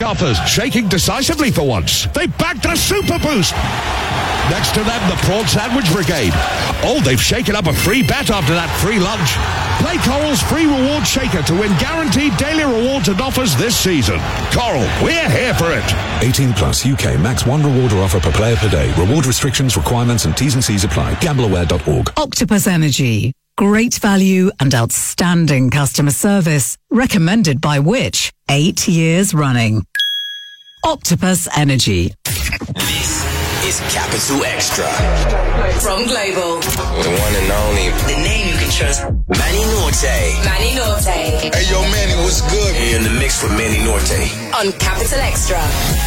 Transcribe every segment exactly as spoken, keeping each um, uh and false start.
offers, shaking decisively for once. They backed a super boost. Next to them, the Prawn Sandwich Brigade. Oh, they've shaken up a free bet after that free lunch. Play Coral's free reward shaker to win guaranteed daily rewards and offers this season. Coral, we're here for it. eighteen plus U K max one reward or offer per player per day. Reward restrictions, requirements and T's and C's apply. gamble aware dot org. Octopus Energy. Great value and outstanding customer service. Recommended by which? Eight years running. Octopus Energy. This is Capital Extra. From Global. The one and only. The name you can trust. Manny Norte. Manny Norte. Hey, yo, Manny, what's good? You're in the mix with Manny Norte. On Capital Extra.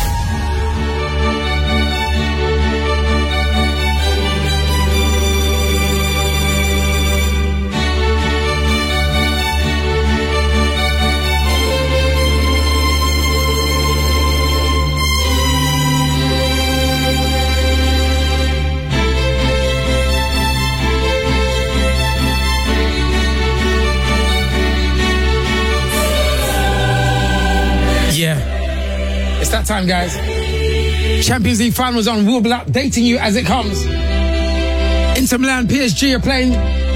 It's that time, guys. Champions League finals on. We'll be updating you as it comes. Inter Milan, P S G are playing.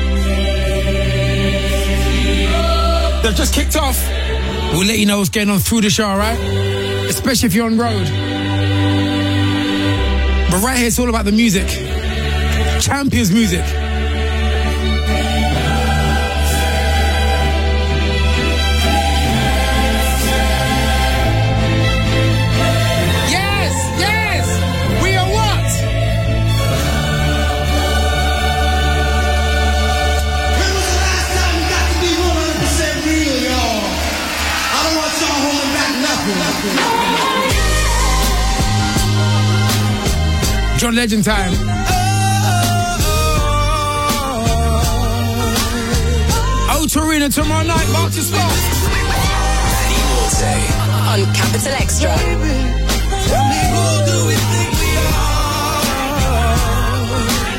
They've just kicked off. We'll let you know what's going on through the show, alright? Especially if you're on road. But right here, it's all about the music. Champions music. John Legend time. Oh, Torino tomorrow night, mark your spot. On Capital Extra. Tell me, who do we think we are?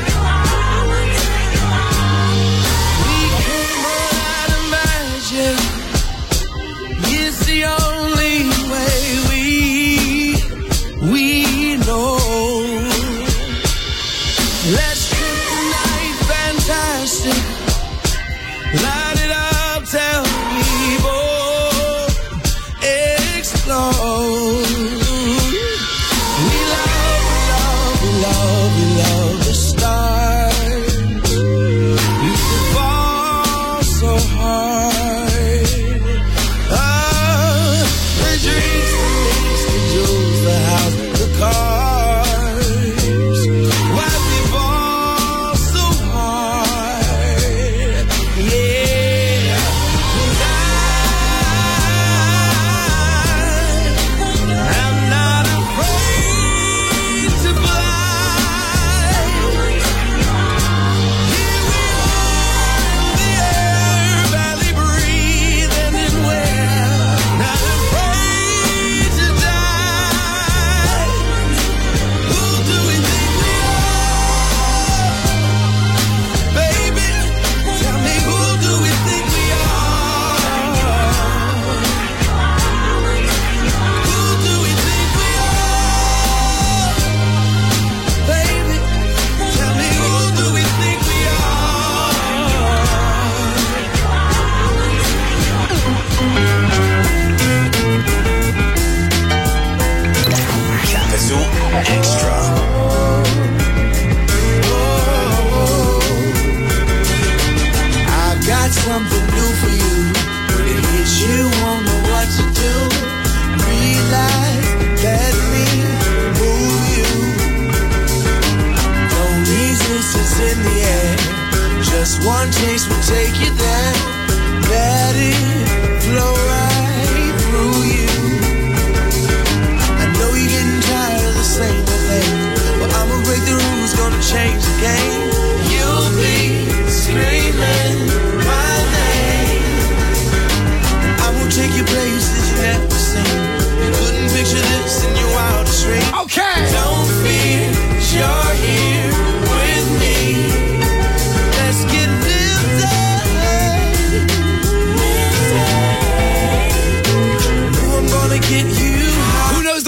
We cannot imagine. It's the only way we, we know. Let's keep the night fantastic. Light it up, tell people, explode. We love, we love, we love, we love the stars. We can fall so hard. Oh, the drinks, the links, the jewels, the house, the cars.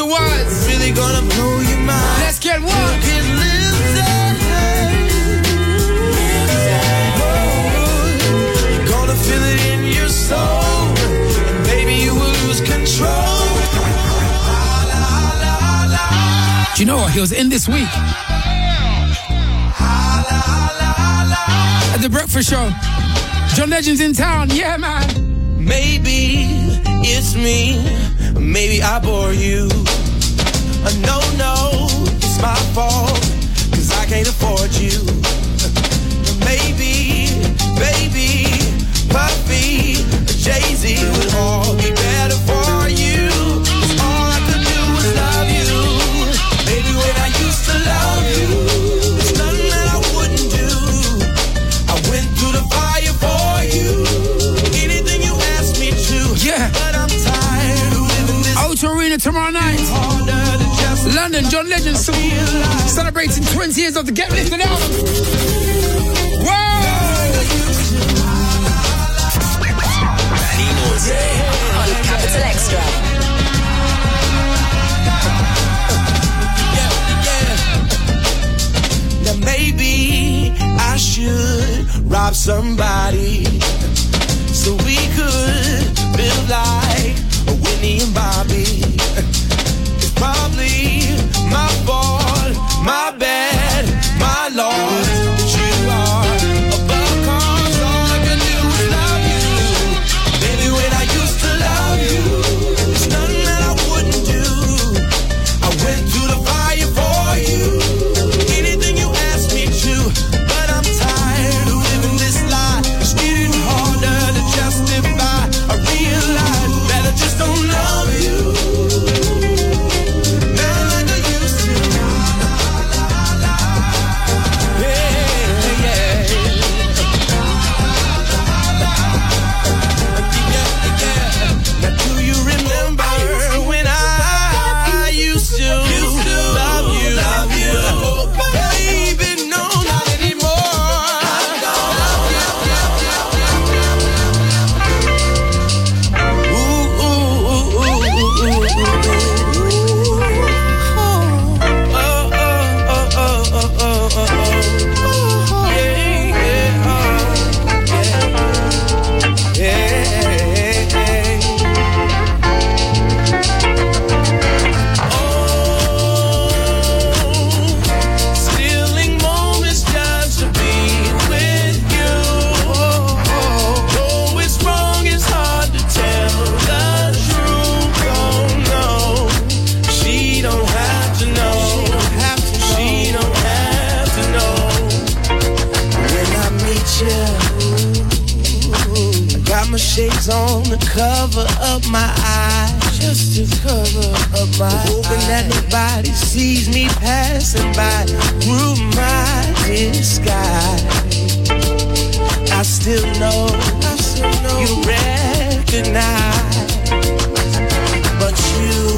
words. Really gonna blow your mind. Let's get what? Get lifted. You're gonna feel it in your soul. And baby, you will lose control. Do you know what? He was in this week at the breakfast show. John Legend's in town. Yeah, man. Maybe it's me. Maybe I bore you. Uh, no, no, it's my fault. Cause I can't afford you. Maybe, baby, Puffy, Jay-Z would all be better for you. Cause all I could do was love you. Baby, when I used to love you, there's nothing that I wouldn't do. I went through the fire for you. Anything you asked me to. Yeah. But I'm tired of living this. Auto Arena tomorrow night. London, John Legend celebrating twenty years of the Get Lifted album. Whoa! On Capital Extra. Now maybe I should rob somebody so we could live like Whitney and Bobby. It's probably my fault, my bad, my loss that you are above cause all I can do is love you. Baby, when I used to love you, there's nothing that I wouldn't do. I went through the fire for you. Anything you asked me to, but I'm tired of living this lie. It's getting harder to justify. I realize that I just don't love you. Shades on the cover of my eyes, just to cover up my hoping that nobody sees me passing by through my disguise. I still know, I still know you recognize, but you,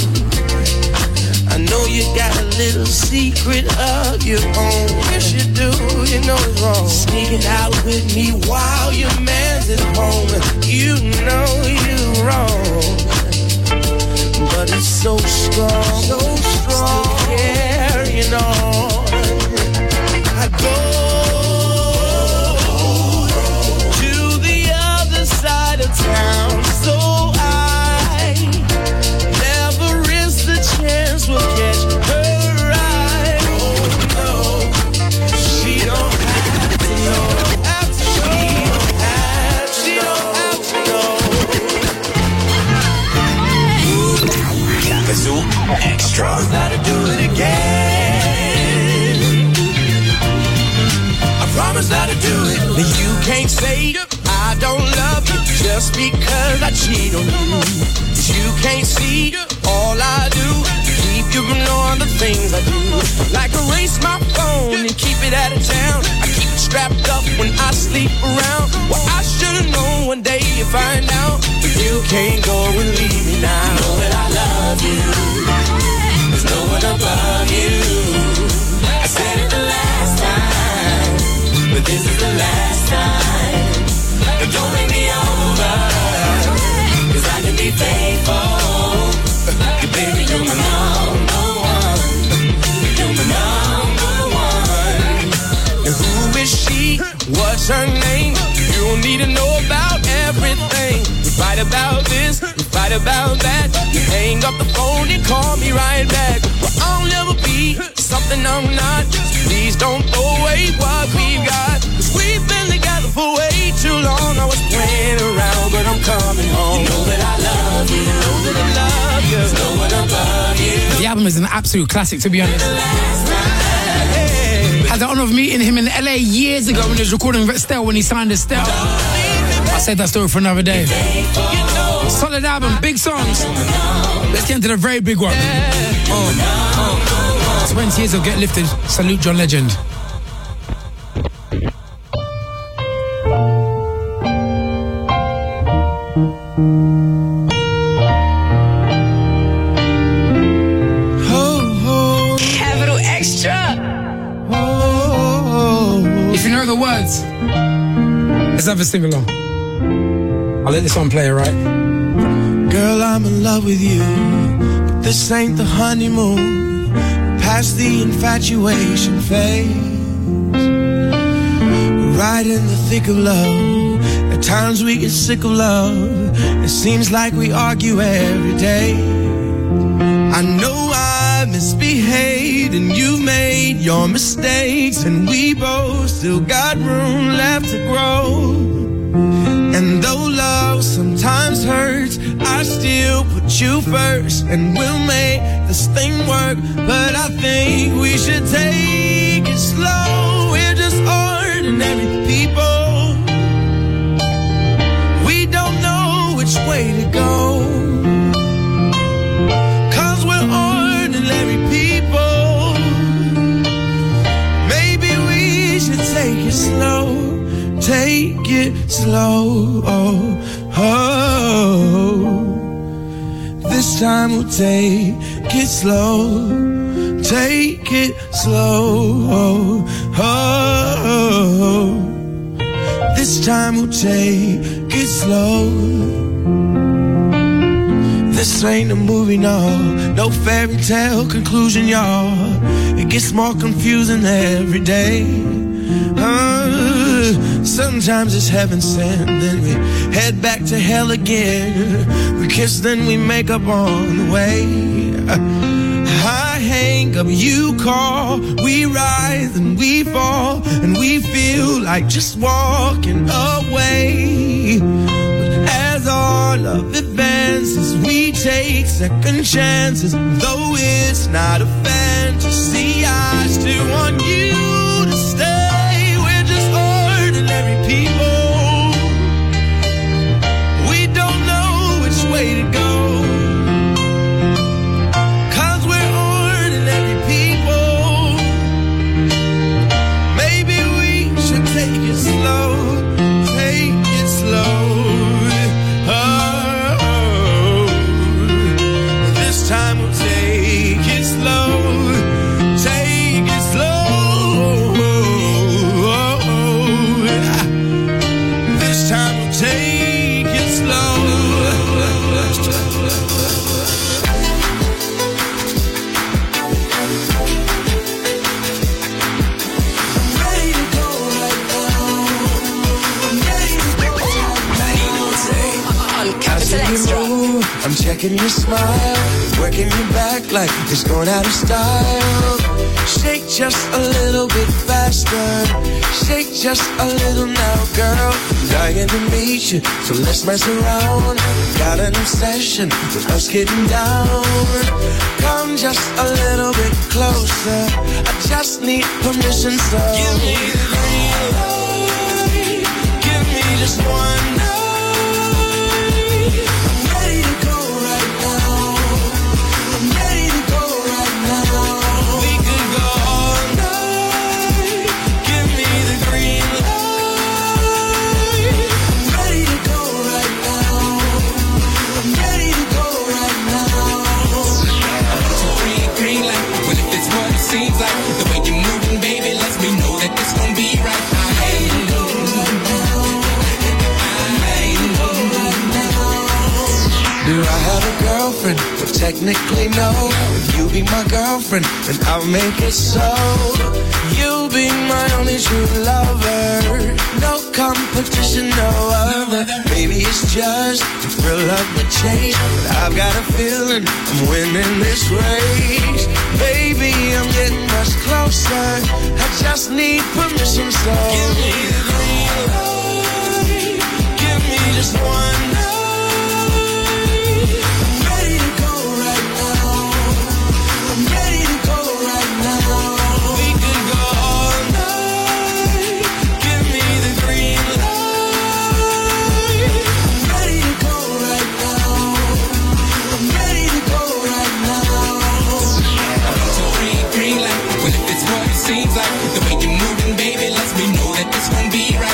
I know you got a little secret of your own. Yes, you do, you know it's wrong. Sneaking out with me while your man's at home. You know you're wrong, but it's so strong, so strong. Still carrying on. I go to the other side of town, so I never risk the chance we'll catch her. Extra. Gotta do it again. I promise not to do it. You can't say I don't love you just because I cheat on you. You can't see all I do. Keep you from knowing the things I do. Like erase my phone and keep it out of town. I keep it strapped up when I sleep around. Well, I should've known one day you find out. But you can't go and leave me now. You know that I love you. There's no one above you. I said it the last time, but this is the last time. But don't make me over, cause I can be faithful. You baby, you're my number one. You're my number one. Now who is she? What's her name? You don't need to know about everything. We fight about this, we fight about that. You hang up the phone and call me right back. Well, I'll never be something I'm not. Please don't throw away what we've got. Cause we've been together for way too long. I was playing around, but I'm coming home. You know that I love you. You know that I love you. You know what I love you. The album is an absolute classic, to be honest. Had the honor of meeting him in L A years ago when he was recording with Estelle when he signed Estelle. I said that story for another day. Solid album, big songs. Let's get into the very big one. twenty years of Get Lifted. Salute John Legend. Capital Extra. If you know the words, let's have a sing along. I'll let this one play, alright? Girl, I'm in love with you, but this ain't the honeymoon. Past the infatuation phase. We're right in the thick of love. At times we get sick of love. It seems like we argue every day. I know I misbehaved and you made your mistakes, and we both still got room left to grow. And though love sometimes hurts, I still put you first, and we'll make this thing work. But I think we should take it slow. We're just ordinary people. We don't know which way to go, cause we're ordinary people. Maybe we should take it slow. Take it slow, oh, oh. This time we'll take it slow. Take it slow, oh, oh. This time we'll take it slow. This ain't a movie, no, no fairy tale conclusion, y'all. It gets more confusing every day. Uh, sometimes it's heaven sent, then we head back to hell again. We kiss, then we make up on the way. I hang up, you call, we rise and we fall, and we feel like just walking away. But as our love advances, we take second chances. Though it's not a fantasy, I still want you to stay. People, we don't know which way to go, cause we're ordinary people. Maybe we should take it slow. Take it slow. Oh, this time we'll take it slow. Take it slow. Time will take it slow. I'm ready to go right now. I'm ready to go On Capital Extra. I'm checking your smile, working your back like it's going out of style. Shake just a little bit faster. Shake just a little now, girl. Dying to meet you, so let's mess around. Got an obsession with us getting down. Come just a little bit closer. I just need permission, so give me the green light. Give me just one night. I'm ready to go right now. I'm ready to go right now. We could go all night. Give me the green light. I'm ready to go right now. I'm ready to go right now. Green, green light. Well, if it's what it seems like, the way you're moving, baby, lets me know that it's gonna be right. I ain't know. Do I have a girlfriend? Well, technically no. If you be my girlfriend, then I'll make it so. You'll be my only true lover. No competition, no other. Maybe it's just the thrill of the chase, but I've got a feeling I'm winning this race. Baby, I'm getting much closer. I just need permission, so give me the green light. Give me just one night. I'm ready to go right now. I'm ready to go right now. We could go all night. Give me the green light. I'm ready to go right now. I'm ready to go right now. Green, green light. Well, if it's what it seems like, the way you're moving, baby, lets me know that this gon' be right.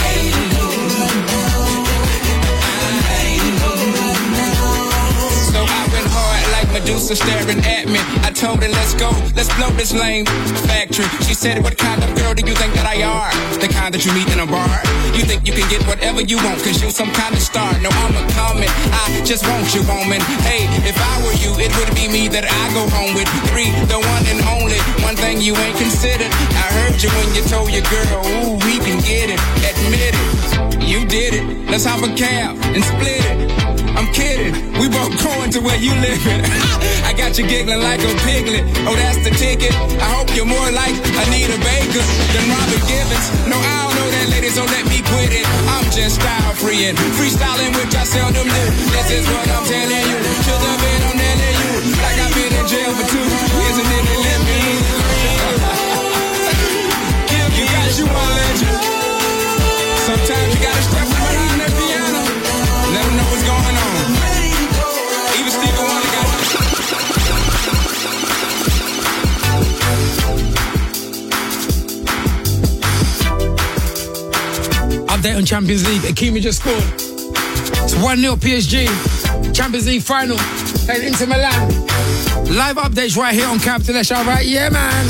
Medusa staring at me. I told her, let's go, let's blow this lame factory. She said, what kind of girl do you think that I are? The kind that you meet in a bar. You think you can get whatever you want, cause you some kind of star. No, I'm a comet, I just want you, woman. Hey, if I were you, it would be me that I go home with. Three, the one and only. One thing you ain't considered. I heard you when you told your girl, ooh, we can get it. Admit it, you did it. Let's hop a cab and split it. I'm kidding, we both going to where you living. I got you giggling like a piglet. Oh, that's the ticket. I hope you're more like Anita Baker than Robin Givens. No, I don't know that lady, so let me quit it. I'm just style free and freestyling, which I seldom do. This is what I'm telling you. Should have been on telling you, like I've been in jail for two years and then they let me in. You got you one legend. Sometimes you gotta step behind that piano. Let them know what's going on. Even Stevie Wonder got update on Champions League. Hakimi just scored. It's one nil P S G. Champions League final. Playing Inter Milan. Live updates right here on Capital F M. Right? Yeah, man.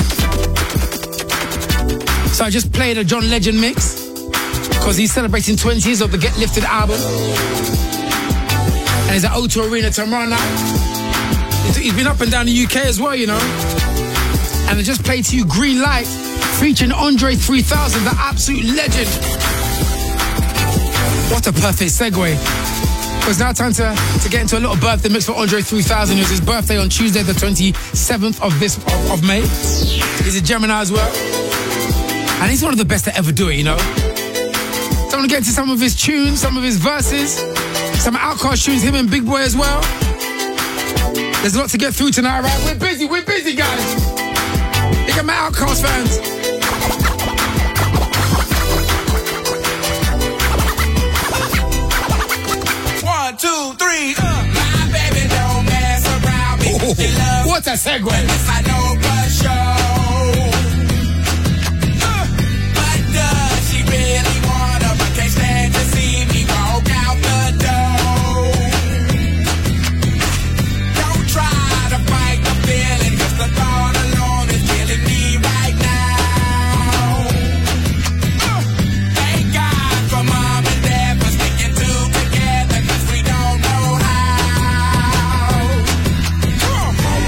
So I just played a John Legend mix because he's celebrating twenty years of the Get Lifted album. And he's at O two Arena tomorrow night. He's been up and down the U K as well, you know. And I just played to you Green Light, featuring Andre three thousand, the absolute legend. What a perfect segue. It's now time to, to get into a little birthday mix for Andre three thousand. It was his birthday on Tuesday, the twenty-seventh of this of, of May. He's a Gemini as well. And he's one of the best to ever do it, you know. So I'm gonna get into some of his tunes, some of his verses, some Outcast tunes, him and Big Boy as well. There's a lot to get through tonight, right? We're busy, we're busy, guys. Look at my Outcast fans. One, two, three, uh. My baby don't mess around me. Oh, she loves what a segue. I know for sure. Uh, but does she really wanna? But can't stand to see me walk out the door. Don't try to fight the feeling, 'cause the thought alone is killing me right now. Uh, thank God for mom and dad for sticking two together, 'cause we don't know how. Come on.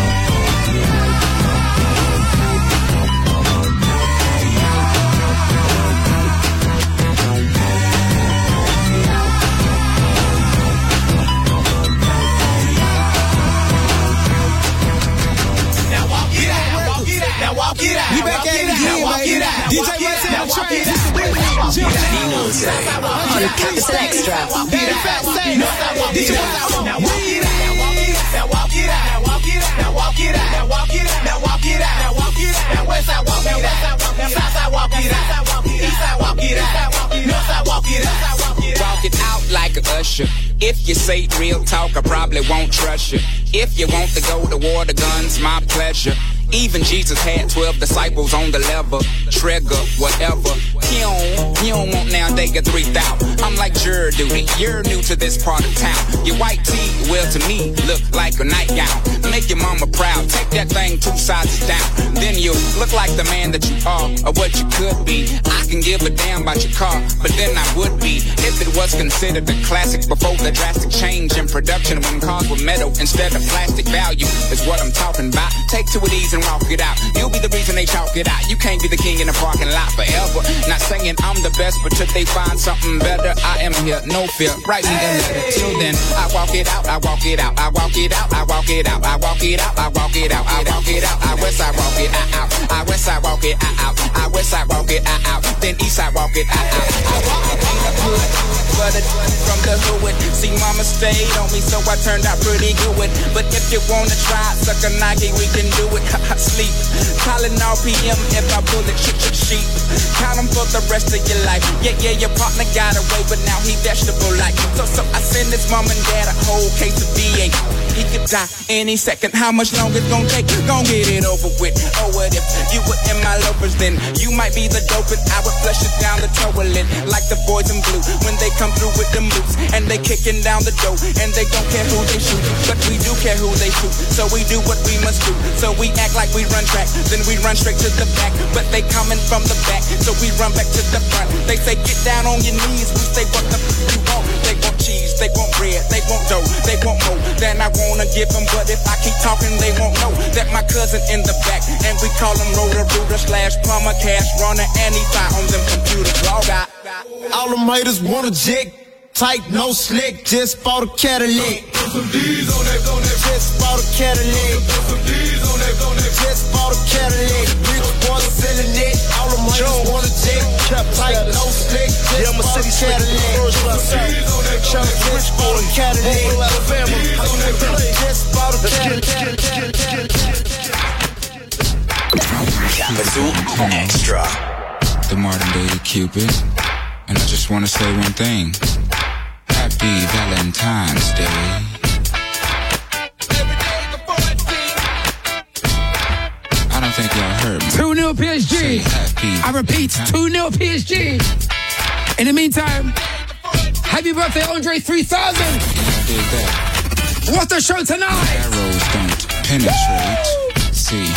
Now walk it out, walk it out, now walk it out. We back at it again, baby. D J West on the train. This is Whitney. On Capital Extra. Daddy Fat say. D J West. Now walk it out, now walk it out, now walk it out, now walk it out, now walk it out, now walk it out, now walk it out, now walk it out, now west side walk it out, south side walk it out, east side walk it out, north side walk it out. Walk it out like a usher. If you say real talk, I probably won't trust you. If you want to go to war, the guns, my pleasure. Even Jesus had twelve disciples on the lever. Trigger, whatever. He don't, he don't want now they get three thousand. I'm like juror duty. You're new to this part of town. Your white tee, well to me, look like a nightgown. Make your mama proud. Take that thing two sizes down. Then you look like the man that you are or what you could be, I can give a damn about your car, but then I would be if it was considered a classic before the drastic change in production when cars were metal instead of plastic. Value is what I'm talking about. Take two of these and walk it out. You'll be the reason they chalk it out. You can't be the king in the parking lot forever. Not saying I'm the best, but till they find something better, I am here, no fear. Write me a letter. Till then, I walk it out, I walk it out, I walk it out, I walk it out, I walk it out, I walk it out, I walk it out, I west side walk it out, I west side walk it out, I west side walk it out, then east side walk it out. I walk it in the hood, but it from the hood. See, mama stayed on me, so I turned out pretty good. But if you wanna try, suck a Nike, we can do it. Sleep, calling all P M if I pull it, shit, shit, sheep. Count them for the rest of your life. Yeah, yeah, your partner got away, but now he vegetable like. So, so I send his mom and dad a whole case of V eight. He could die any second. How much longer it's gonna take? Gon' get it over with. Oh, what if you were in my loafers? Then you might be the dopest. I would flush it down the toilet like the boys in blue when they come through with them boots and they kicking down the door and they don't care who they shoot, but we do care who they shoot. So we do what we must do. So we act like we run track, then we run straight to the back. But they coming from the back, so we run back to the front. They say get down on your knees. We say what the f you want? They want cheese, they want bread, they want dough, they want more than I wanna give them. But if I keep talking, they won't know that my cousin in the back, and we call him Rotor Rooter slash Plumber Cash Runner, and he fly on them computers. All got all them haters wanna jig. Tight, no slick, just bought a Cadillac. Put some D's on that, on that. Just bought a Cadillac. Put some D's on that, on that. Just bought a Cadillac. Rich boys selling it. All them haters wanna jig. Tight, no slick, just bought a Cadillac. Just bought a Cadillac. Just bought a Cadillac. Capital Extra. The modern day Cupid. And I just want to say one thing. Happy Valentine's Day. I don't think y'all heard me. two nil P S G. I repeat, two nil P S G. In the meantime, happy birthday, Andre three thousand. I did that. What's the show tonight? Arrows don't penetrate. Woo! See.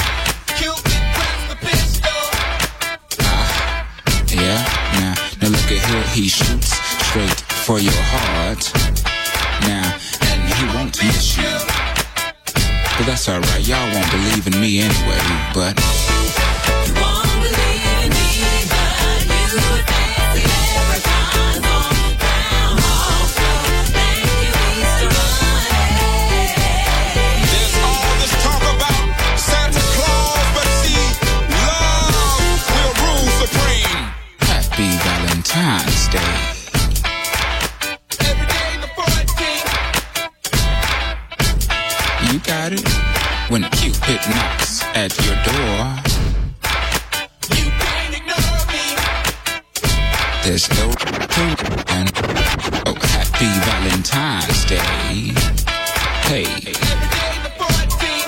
Ah, yeah, now. Now look at here, he shoots straight for your heart. Now, and he won't miss you. But that's alright, y'all won't believe in me anyway, but you won't believe in me, but you would fancy every time on Groundhog Show. Thank you, Easter Bunny. There's all this talk about Santa Claus, but see, love will rule supreme. Happy Valentine's Day. Every day the fourteenth. You got it. When Cupid knocks at your door, you can't ignore me. There's no truth and oh, happy Valentine's Day. Hey. Every day the fourteenth.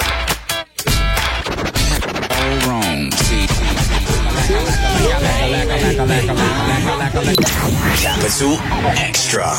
All wrong. See. Capital Extra.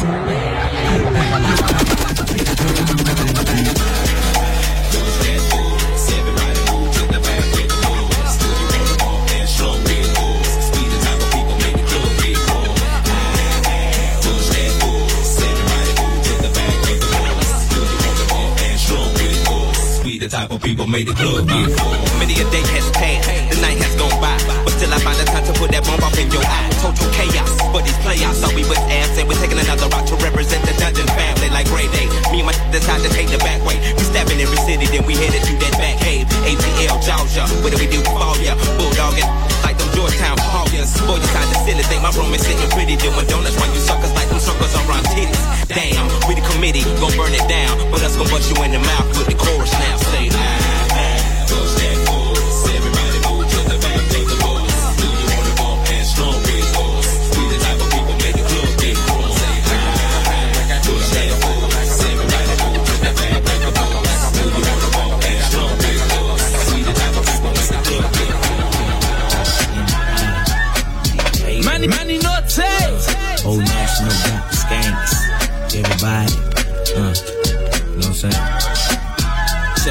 The type of people made the club get full. Many a day has passed, the night has gone by, but still I find the time to put that bomb off in your eye. Total chaos, but these playouts thought we was absent. We're taking another route to represent the Dungeon family like Grey Day. Me and my decide to take the back way. We stabbing every city, then we headed to that back cave. A T L, Georgia, what do we do? Fall ya, bulldogging like them Georgetown Paulians. Boy, you kinda silly, think my room is sitting pretty, doing donuts while you suckers like them suckers around titties. Damn, we the committee, gon' burn it down, but us gon' bust you in the mouth with the chorus now. Say ah, ah, push that force. Everybody move to the back, take the voice. Do you wanna bump and strong big force? We the type of people make the club big force. Say ah, ah, push that force. Everybody move to the back, take the voice. Do you wanna bump and strong big force? We the type of people make the club big force. Money, money, no taste. Old National Bank, skanks. Everybody, uh, you know what I'm saying?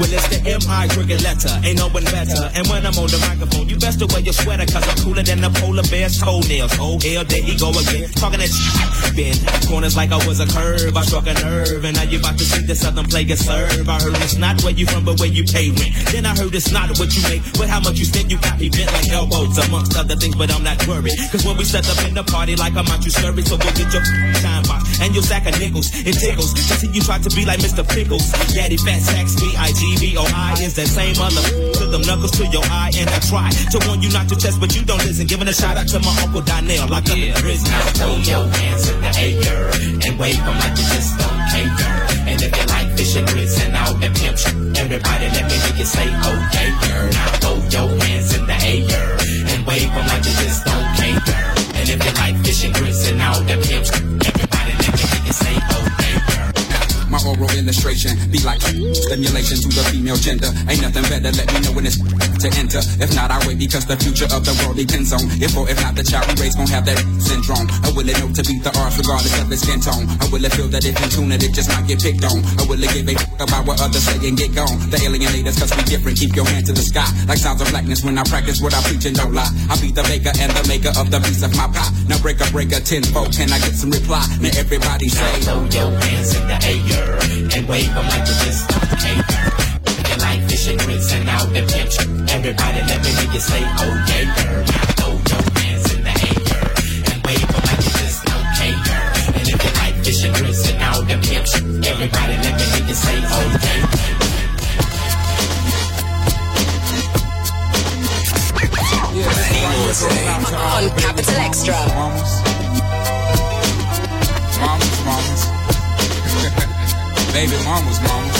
well, it's the M I cricket letter. Ain't no one better. And when I'm on the microphone, you best to wear your sweater, cause I'm cooler than the polar bear's toenails. Oh, hell, there he go again. Talking that shit. Bend corners like I was a curve. I struck a nerve, and now you about to see the southern player serve. I heard it's not where you from, but where you pay rent. Then I heard it's not what you make, but how much you spend. You got me bent like elbows, amongst other things, but I'm not worried. Cause when we set up in the party, like I'm out, you scurry. So go get your time box and your sack of nickels. It tickles to see you try to be like Mister Pickles. Daddy Fat Sacks, B I G B O I is that same other. Put them knuckles to your eye, and I try to warn you not to test, but you don't listen. Giving a shout out to my Uncle Donnell, locked up in prison. Now throw your hands in the air and wave them like you just don't care. And if you like fish and grits and all them pimp shit, everybody let me hear you say okay, girl. Now throw your hands in the air and wave them like you just don't care. And if you like fish and grits and all them pimp shit, everybody let me hear you say okay, girl. My oral illustration be like stimulation to the female gender. Ain't nothing better, let me know when it's to enter. If not, I wait because the future of the world depends on if or if not the child we raise gon' have that syndrome. Or will it know to beat the odds regardless of its skin tone? Or will it feel that if in tune it, it just might get picked on? Or will it give a f- about what others say and get gone? The alienators cause we different, keep your hand to the sky. Like sounds of blackness when I practice what I preach and don't lie. I be the baker and the maker of the piece of my pie. Now break a breaker tenfold, can I get some reply? Now everybody say, throw your hands in the air and wave them like you just don't care. If you like fish and grits and all the pimp shit, everybody let me hear you say okay, girl. Throw your hands in the air and wave them like you just don't care. And if you like fish and grits and all the pimp shit, everybody let me hear you say okay. On Capital Extra. Mamas, mamas, mamas. Baby mamas, mamas.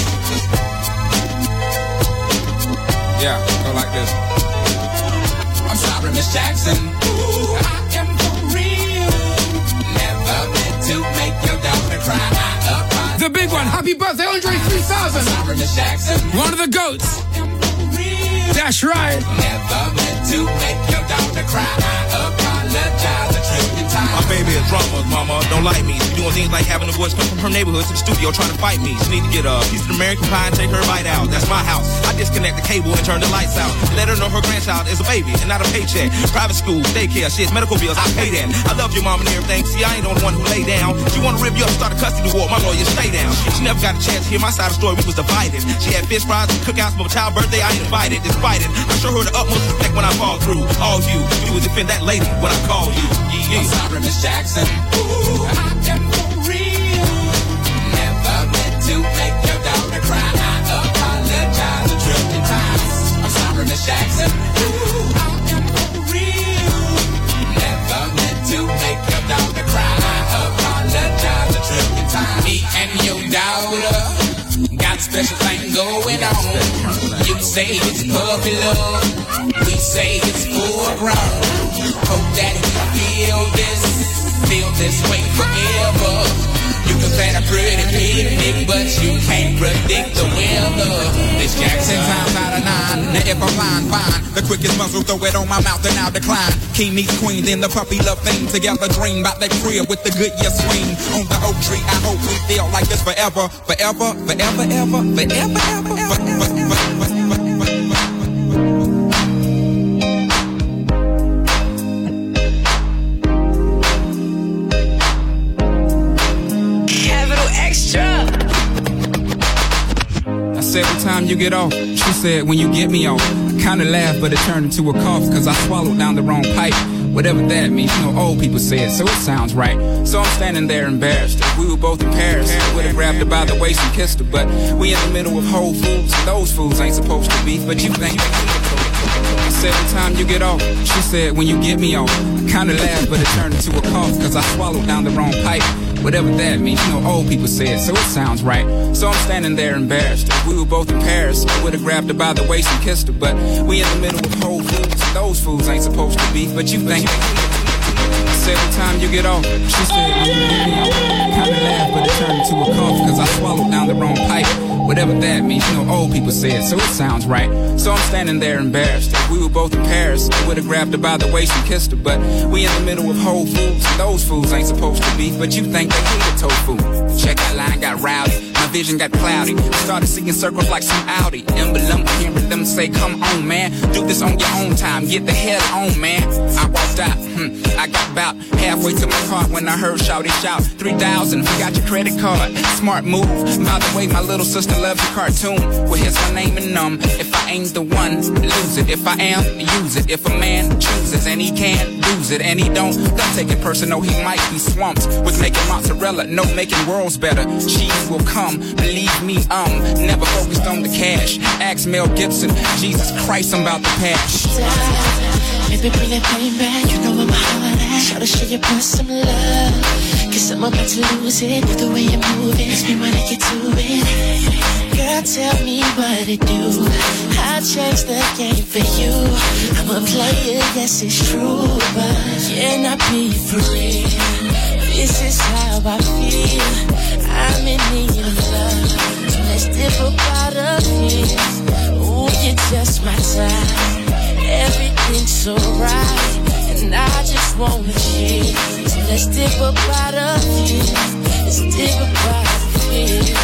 Yeah, go like this. I'm sorry, Miss Jackson. Ooh, I am for real. Never meant to make your daughter cry. I The big one, happy birthday, Andre three thousand. I'm sorry, Miss Jackson. One of the goats. That's right. Never meant to make your daughter cry. I apologize a trillion times. My baby is drama, mama, don't like me. She doing things like having the boys come from her neighborhood to the studio trying to fight me. She need to get a piece of American pie and take her bite out. That's my house. I disconnect the cable and turn the lights out. Let her know her grandchild is a baby and not a paycheck. Private school, daycare, shit, medical bills, I pay that. I love your mom and everything. See, I ain't the one who lay down. She wanna rip you up, start a custody war. My lawyer, stay down. She never got a chance to hear my side of the story. We was divided. She had fish fries and cookouts for my child's birthday. I ain't invited. Despite it, I show her the utmost respect when I fall through. All you, you would defend that lady when I call you. Yeah, yeah. I'm sorry, Miss Jackson. Ooh, I am for real. Never meant to make your daughter cry. I apologize a trillion times. I'm sorry, Miss Jackson. Ooh, I am for real. Never meant to make your daughter cry. I apologize a trillion times. Me and your daughter got special thing going on. You say it's puppy love, we say it's full grown. Hope that we feel this, feel this way forever. You can plan a pretty picnic, but you can't predict the weather. Miss Jackson, times out of nine. Now if I'm lying, fine. The quickest muzzle, throw it on my mouth and I'll decline. King meets queen, then the puppy love thing. Together dream about that crib with the good year swing. On the oak tree, I hope we feel like this forever. Forever, forever, ever, forever, ever, ever, ever, ever. Every time you get off, she said, when you get me off. I kinda laughed, but it turned into a cough, cause I swallowed down the wrong pipe. Whatever that means, you know, old people say it, so it sounds right. So I'm standing there embarrassed. If we were both in Paris, I would've grabbed her by the waist and kissed her. But we in the middle of Whole Foods, and those foods ain't supposed to be. But you think I said every time you get off, she said, when you get me off. I kinda laughed, but it turned into a cough, cause I swallowed down the wrong pipe. Whatever that means, you know, old people say it, so it sounds right. So I'm standing there embarrassed. If we were both in Paris, I would've grabbed her by the waist and kissed her. But we in the middle of Whole Foods, and those foods ain't supposed to be. But you think I said every time you get off, she said, when you get me off. I kinda laughed, but it turned into a cough, cause I swallowed down the wrong pipe. whatever that means. You know, old people say it, so it sounds right. So I'm standing there embarrassed. If we were both in Paris, I would've grabbed her by the waist and kissed her. But we in the middle of Whole Foods. Those fools ain't supposed to be, but you think they hated tofu. Check out line, got rowdy. My vision got cloudy. Started seeing circles like some Audi emblem. Hearing them say, come on, man. Do this on your own time. Get the hell on, man. I walked out. Hmm. I got about halfway to my car when I heard shouty shout. three thousand, forgot your credit card. Smart move. By the way, my little sister loves your cartoon. Well, here's my name and um. If I ain't the one, lose it. If I am, use it. If a man chooses and he can lose it and he don't, don't take it personal. He might be swamped with making mozzarella. No, making worlds better. Cheese will come. Believe me, um, never focused on the cash. Ask Mel Gibson. Jesus Christ, I'm about to pass. Baby, bring that pain back. You know where my heart at. Try to show you put some love. Cause I'm about to lose it. With the way you're moving, makes me wanna get to it. Girl, tell me what to do. I'll change the game for you. I'm a player, yes, it's true. But can I be free? This is how I feel. I'm in need of love. So let's dip a pot of here. Ooh, you're just my time. Everything's so right, and I just wanna cheat. So let's dip a pot of here. Let's dip a pot of here.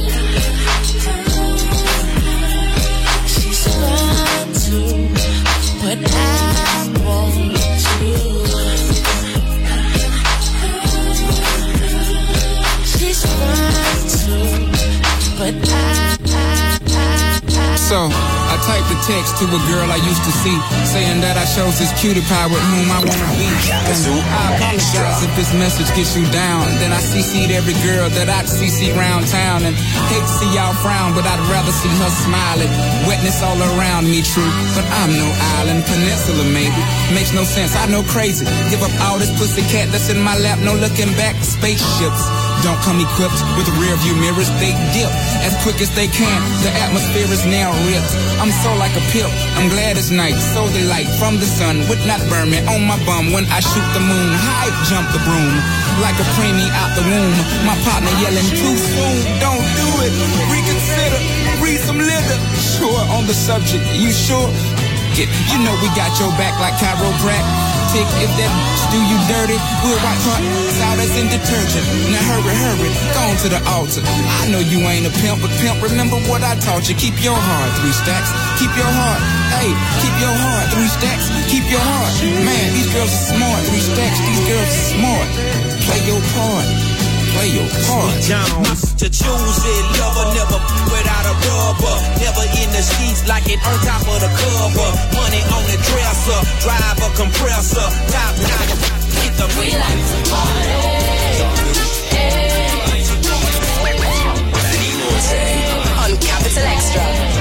She's fun too, but I want to. She's fun too, but I, I, I, I So, I typed a text to a girl I used to see, saying that I chose this cutie pie with whom I wanna be. And I apologize if this message gets you down. Then I C C'd every girl that I'd C C round town. And hate to see y'all frown, but I'd rather see her smiling. Wetness all around me, true, but I'm no island. Peninsula, maybe. Makes no sense, I know crazy. Give up all this pussy cat that's in my lap, no looking back. Spaceships don't come equipped with rear view mirrors. They dip as quick as they can. The atmosphere is now ripped. I'm so like a pimp. I'm glad it's night. So the light from the sun would not burn me on my bum when I shoot the moon. High jump the broom like a preemie out the womb. My partner yelling too soon. Don't do it. Reconsider. Read some litter. Sure on the subject. You sure? Get, you know we got your back like chiropractic. If that do you dirty, we'll wipe her out as in detergent. Now hurry, hurry, go on to the altar. I know you ain't a pimp, but pimp, remember what I taught you. Keep your heart, three stacks. Keep your heart, hey, keep your heart, three stacks. Keep your heart, man, these girls are smart. Three stacks, these girls are smart. Play your part. Play your part. To choose it, lover, never without a rubber. Never in the sheets like it on top of the cover. Money on the dresser, drive a compressor. Top down, hit the we like to party. On Capital Extra.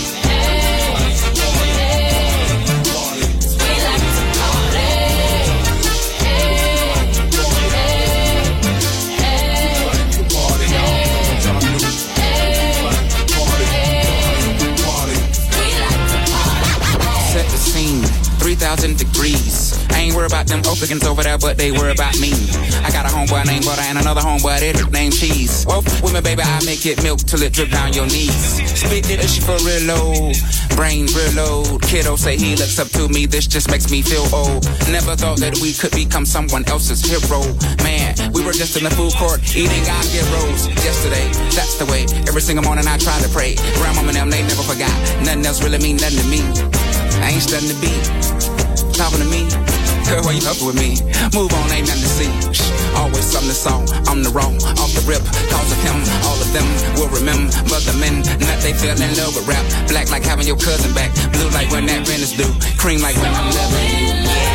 three thousand degrees. I ain't worried about them Opicans over there, but they worry about me. I got a homeboy named Butter and another homeboy that named Cheese. Well, with me, baby, I make it milk till it drip down your knees. Spit it, she for real low. Brain real low. Kiddo say he looks up to me, this just makes me feel old. Never thought that we could become someone else's hero. Man, we were just in the food court eating our heroes. Yesterday, that's the way. Every single morning I try to pray. Grandmama and them, they never forgot. Nothing else really mean nothing to me. I ain't studying to be talking to me. Girl, why you up with me? Move on, ain't nothing to see. Shh, always something to song. I'm the wrong, off the rip. Cause of him, all of them will remember the men that they fell in love with rap. Black like having your cousin back. Blue like when that rent is due. Cream like when I'm loving you.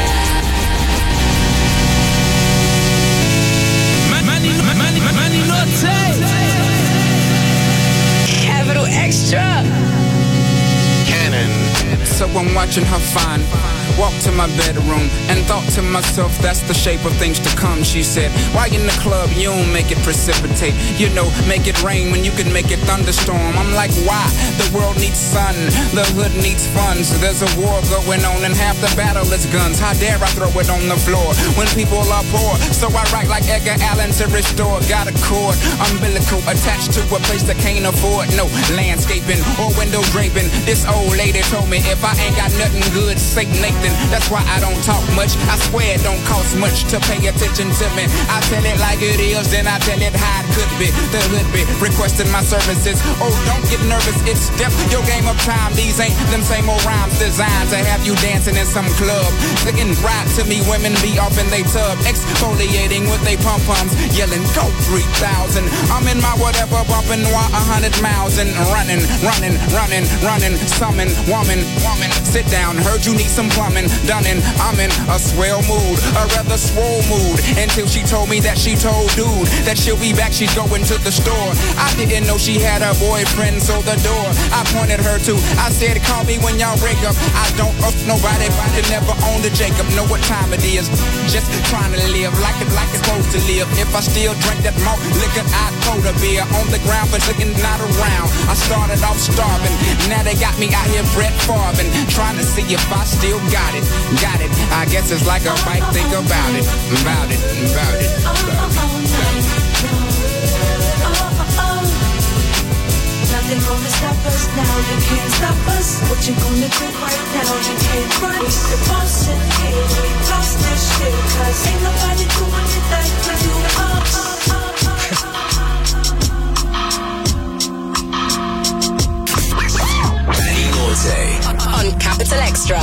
Money, money, money, no take. Capital Extra. Cannon. so I'm watching her fine. Walked to my bedroom and thought to myself, that's the shape of things to come. She said, why in the club you don't make it precipitate? You know, make it rain when you can make it thunderstorm. I'm like, why? The world needs sun, the hood needs funds. There's a war going on and half the battle is guns. How dare I throw it on the floor when people are poor? So I write like Edgar Allan to restore. Got a cord, umbilical attached to a place that can't afford no landscaping or window draping. This old lady told me if I ain't got nothing good, say Nathan. That's why I don't talk much. I swear it don't cost much to pay attention to me. I tell it like it is, then I tell it how it could be. The hood be requesting my services. Oh, don't get nervous, it's step your game of time. These ain't them same old rhymes designed to have you dancing in some club. Looking right to me, women be off in they tub, exfoliating with they pom-poms, yelling go three thousand. I'm in my whatever, bumping a hundred miles and running, running, running, running. Summon, woman, woman, sit down. Heard you need some plumbing. Done in, I'm in a swell mood, a rather swole mood, until she told me that she told dude that she'll be back, she's going to the store. I didn't know she had a boyfriend, so the door I pointed her to, I said call me when y'all break up. I don't owe nobody, but I never owned a Jacob. Know what time it is, just trying to live like it like it's supposed to live. If I still drink that malt liquor, I'd pour the beer on the ground, but looking not around. I started off starving, now they got me out here Brett Favre, trying to see if I still got it, got it. I guess it's like a fight. Think about it, about it, about it, about it. Nothing gonna stop us now. You can't stop us. What you gonna do right now? You can't run. The boss in here, we lost this shit. Cause ain't nobody doing it like we do. On Capital Extra.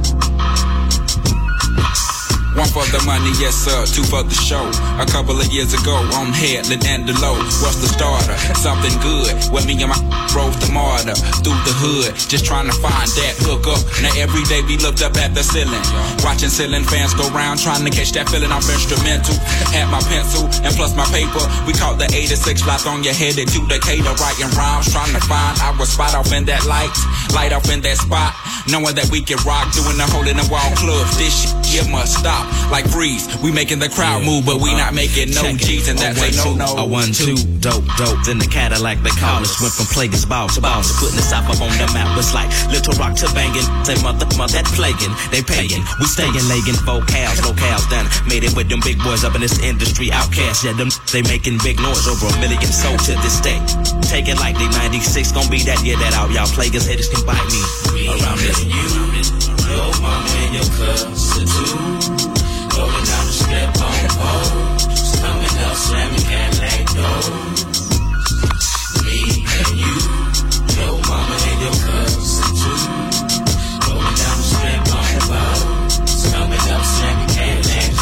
One for the money, yes sir, two for the show. A couple of years ago, on Headland and the Low, what's the starter? Something good, with me and my drove the martyr through the hood, just trying to find that hook up. Now every day we looked up at the ceiling, watching ceiling fans go round, trying to catch that feeling off instrumental. Had my pencil and plus my paper, we caught the eighty-six lock on your head to Decatur, writing rhymes, trying to find our spot off in that light, light off in that spot, knowing that we can rock, doing the hole in the wall club. This shit here must stop. Like freeze, we making the crowd move, but we not making no G's, and that's a no no. A one two, dope dope. Then the Cadillac they call us. Went from Plague's ball to ball to putting us up up on the map. It's like Little Rock to banging. Say mother mother that plaguing, they paying. We staying legging vocals, locales done. Made it with them big boys up in this industry. Outcasts, yeah, them they making big noise over a million sold to this day. Take it like they ninety-six, gon' be that year that all y'all Plaguers haters can bite me. Around this you, your mama and your cousin too. Going down the strip on poles, coming up slamming Cadillac doors. Me and you, your mama and your cousin too. Going down the strip on poles, coming up slamming Cadillac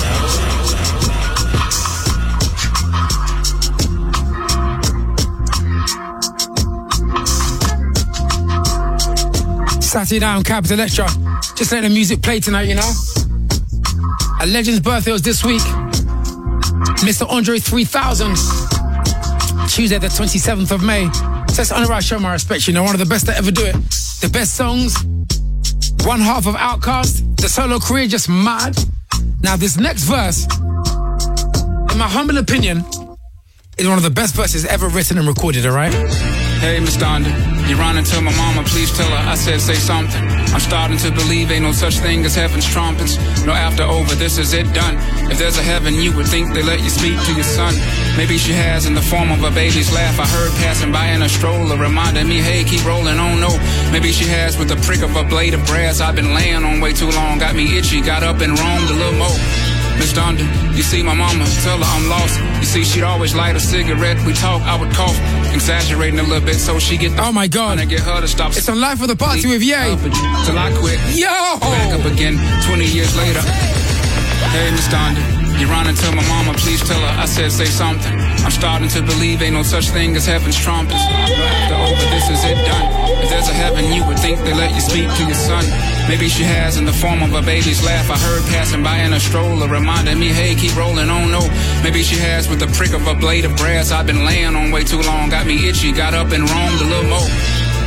doors. Saturday night on Capital Extra. Just letting the music play tonight, you know. A legend's birthday was this week. Mister Andre three thousand. Tuesday the twenty-seventh of May. So that's honor I show my respect, you know. One of the best that ever do it. The best songs. One half of Outkast. The solo career just mad. Now this next verse, in my humble opinion, is one of the best verses ever written and recorded, alright? Hey, Miss Donda, you running to my mama, please tell her I said say something. I'm starting to believe ain't no such thing as heaven's trumpets. No after over, this is it done. If there's a heaven, you would think they let you speak to your son. Maybe she has in the form of a baby's laugh I heard passing by in a stroller, reminding me, hey, keep rolling on, no. Maybe she has with the prick of a blade of grass I've been laying on way too long. Got me itchy, got up and roamed a little more. Miss Donda, you see my mama, tell her I'm lost. You see, she'd always light a cigarette. We talk, I would cough, exaggerating a little bit so she get. Oh my God! I get her to stop. It's on Life of the Party with Ye. Till I quit. Yo! Back up again, twenty years later. Hey, Miss Donda, you running to my mama, please tell her I said say something. I'm starting to believe ain't no such thing as heaven's trumpets. After over, this is it done. If there's a heaven, you would think they let you speak to your son. Maybe she has in the form of a baby's laugh I heard passing by in a stroller, reminding me, hey, keep rolling on, no. Maybe she has with the prick of a blade of grass I've been laying on way too long. Got me itchy, got up and roamed a little more.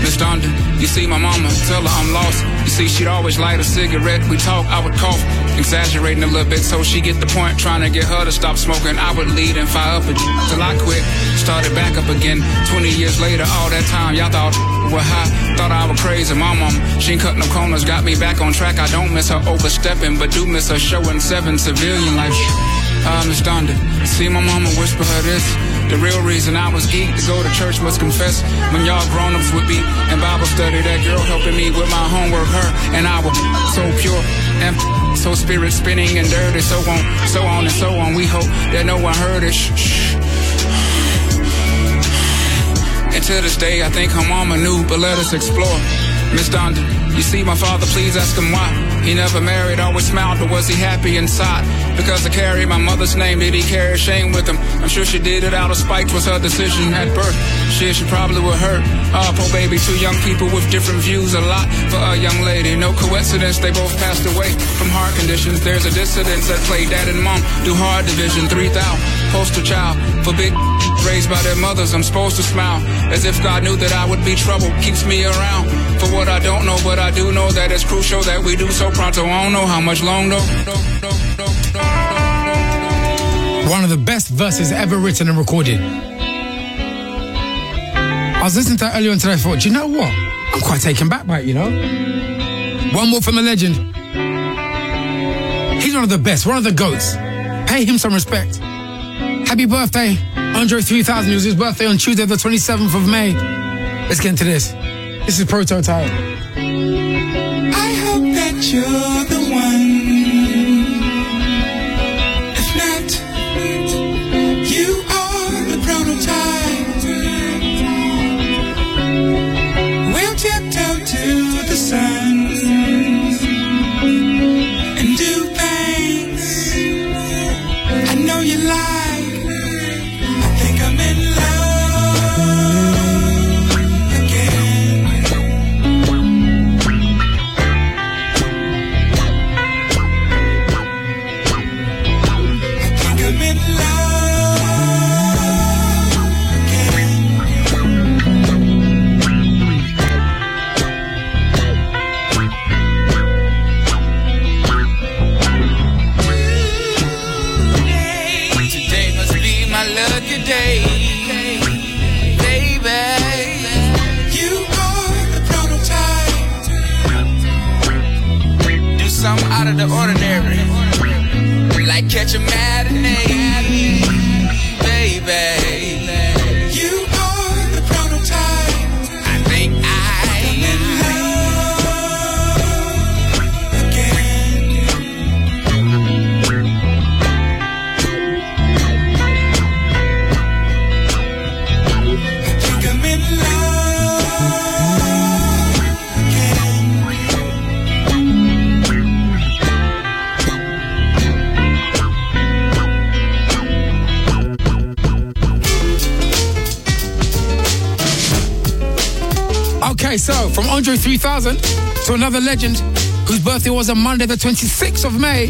Miss Donda, you see my mama, tell her I'm lost. You see, she'd always light a cigarette. We talk, I would cough, exaggerating a little bit so she get the point. Trying to get her to stop smoking, I would lead and fire up a till I quit. Started back up again. Twenty years later, all that time y'all thought were high, thought I was crazy. My mom, she ain't cut no corners, got me back on track. I don't miss her overstepping, but do miss her showing seven civilian life. Ah, uh, Miss Donda, see my mama whisper her this. The real reason I was geeked to go to church was confess. When y'all grown-ups would be in Bible study, that girl helping me with my homework, her and I were so pure and so spirit spinning and dirty, so on, so on and so on. We hope that no one heard it. Shh, shh. And to this day, I think her mama knew, but let us explore. Miss Donda, you see my father, please ask him why. He never married, always smiled, but was he happy inside? Because I carry my mother's name, did he carry shame with him? I'm sure she did it out of spite, was her decision at birth. Shit, she probably would hurt. Ah, oh, poor baby, two young people with different views, a lot for a young lady. No coincidence, they both passed away from heart conditions. There's a dissidence that played dad and mom do hard division. three thousand, poster child for big raised by their mothers. I'm supposed to smile as if God knew that I would be trouble. Keeps me around for what I don't know, but I do know that it's crucial that we do so pronto. I don't know how much long though. One of the best verses ever written and recorded. I was listening to that earlier on today. I thought, do you know what? I'm quite taken back by it, you know? One more from a legend. He's one of the best, one of the GOATs. Pay him some respect. Happy birthday, Andre three thousand. It was his birthday on Tuesday, the twenty-seventh of May. Let's get into this. This is Prototype. I hope that you're the one. If not, you are the prototype. We'll tiptoe to the sun and do things I know you like. I think I'm in love again. I think I'm in love again. Today must be my lucky day, baby. You are the prototype. Do something out of the ordinary, like catch a matinee, baby. You are the prototype. I think I am again. I think I'm in love again. Okay, so from Andre three thousand to another legend whose birthday was on Monday, the twenty-sixth of May.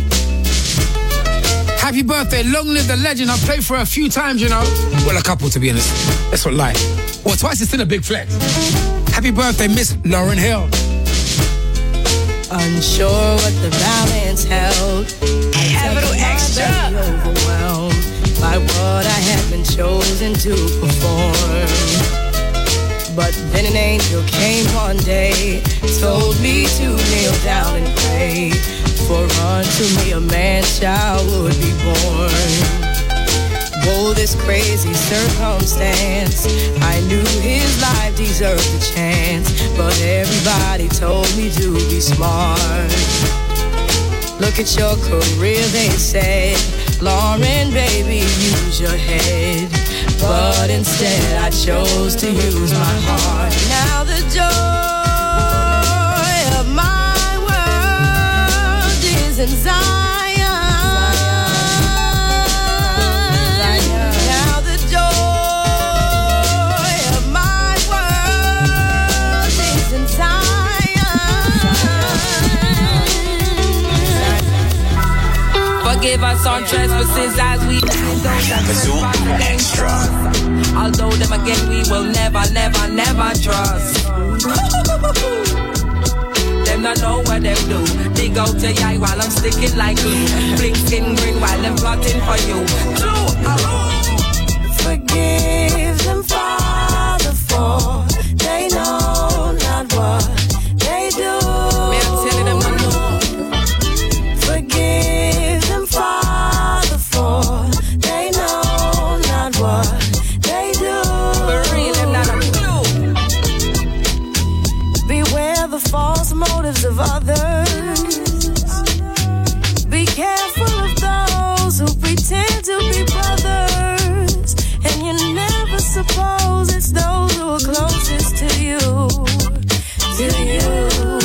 Happy birthday, long live the legend. I've played for her a few times, you know. Well, a couple, to be honest. That's what lie. Well, twice is still a big flex. Happy birthday, Miss Lauryn Hill. Unsure what the balance held. Capital Extra. Overwhelmed by what I had been chosen to perform. But then an angel came one day, told me to kneel down and pray, for unto me a man's child would be born. Oh, this crazy circumstance, I knew his life deserved a chance, but everybody told me to be smart. Look at your career, they said, Lauryn, baby, use your head. But instead I chose to use my heart. Now the joy of my world is in Zion. Now the joy of my world is in Zion. Forgive us our trespasses as we Capital Extra. Although them again we will never, never, never trust. Them not know what them do. Dig out your eye while I'm sticking like glue. Blink skin green while I'm plotting for you. True. Forgive them, Father, for they know not what they do. Me, I'm telling them I know. Forgive them, Father, for they know not what they do. For real, them not a clue. Beware the false motives of others. Be careful of those who pretend to be brothers, and you never suppose it's those who are closest to you, to you.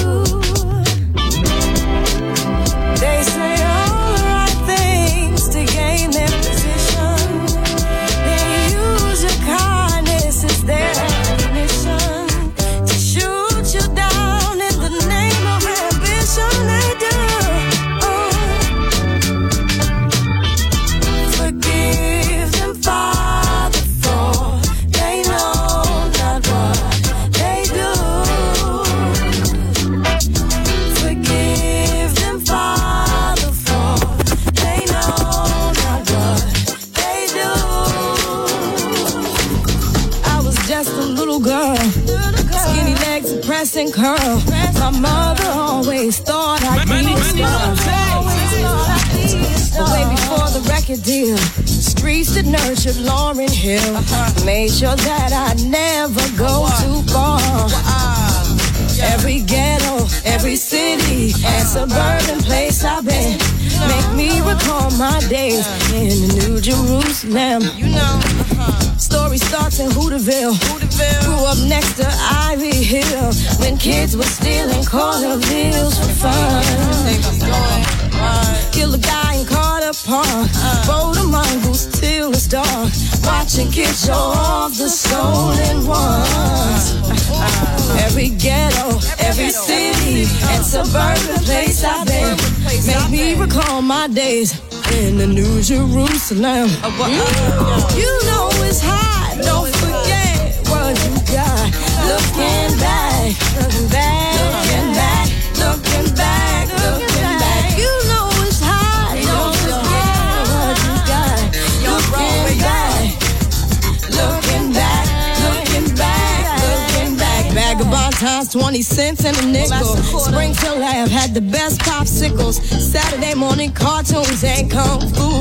They say all the right things to gain their position. They use your kindness as their ammunition to shoot you down in the name of ambition. They do. Oh. Forgive them, Father, for they know not what they do. Forgive them, Father, for they know not what they do. I was just a little girl, skinny legs and pressing curl. My mother always thought I'd be a star. But way before the record deal, streets that nurtured Lauryn Hill made sure that I'd never go too far. Every ghetto, every city and suburban place I've been make me recall my days in the New Jerusalem. You know, story starts in Hooterville. Grew up next to Ivy Hill when kids were stealing quarter bills for fun. Kill a guy in Carter Park, rode a mongoose till it's dark. Watching kids show off the stolen ones. Every ghetto, every city and suburban place I've been make me recall my days in the New Jerusalem. You know it's hot, don't forget what you got. Looking back, looking back, looking back, looking back, looking back. You know it's hot, don't forget what you got. Looking back, looking back, looking back, looking back. Vagabond times twenty cents and a nickel. Springfield Lab had the best popsicles. Saturday morning cartoons and kung fu.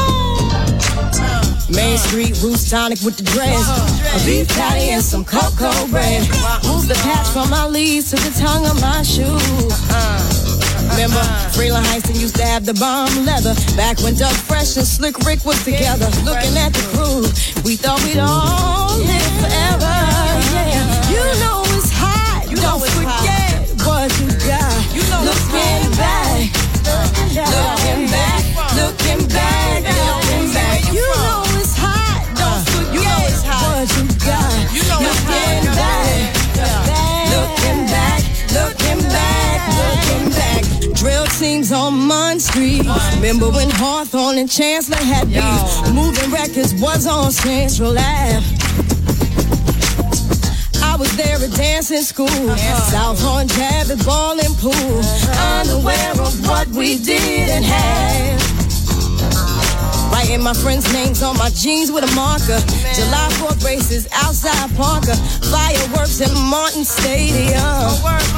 Main Street Roots tonic with the dreads. A beef patty and some cocoa bread. Move the patch from my leaves to the tongue of my shoe. Remember, Freeland Heiston used to have the bomb leather. Back when Doug Fresh and Slick Rick was together. Looking at the crew, we thought we'd all live forever. Yeah, you know it's hot. Don't forget what you got. Looking back, looking back, looking back, looking back. You know it's hot. Don't forget what you got. Looking back, looking back, looking back, looking back. Drill teams on Munn Street. Remember when Hawthorne and Chancellor had beef? Moving Records was on Central Ave. I was there at dancing school. South Horn Jab at ballin' pool. Unaware of what we did and had. Writing my friends' names on my jeans with a marker. July fourth races outside Parker. Fireworks in Martin Stadium.